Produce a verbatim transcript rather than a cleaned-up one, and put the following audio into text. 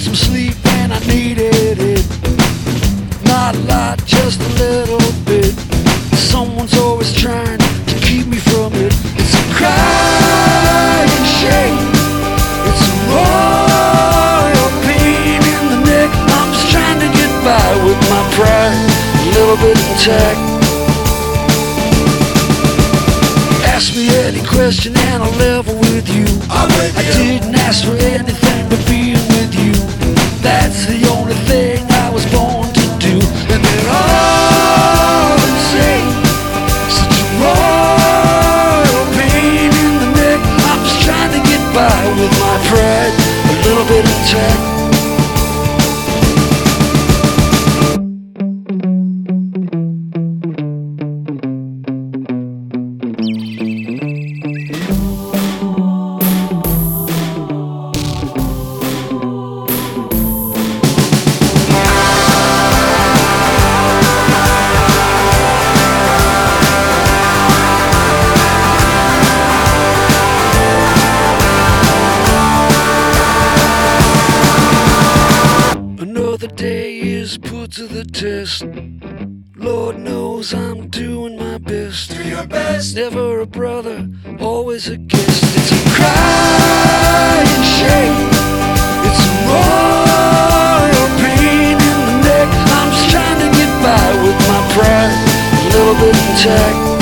some sleep and I needed it. Not a lot, just a little bit. Someone's always trying to keep me from it. It's a crying shame. It's a royal pain in the neck. I'm just trying to get by with my pride a little bit intact. Ask me any question and I'll level with you. I'm with I you. didn't ask for anything but being with you. That's the only thing I was born to do. And they're all insane. Such a royal pain in the neck. I'm just trying to get by with my pride a little bit intact. Another day is put to the test. Lord knows I'm doing my best. Do your best. Never a brother, always a guest. It's a crying shame. It's a royal pain in the neck. I'm just trying to get by with my pride a little bit intact.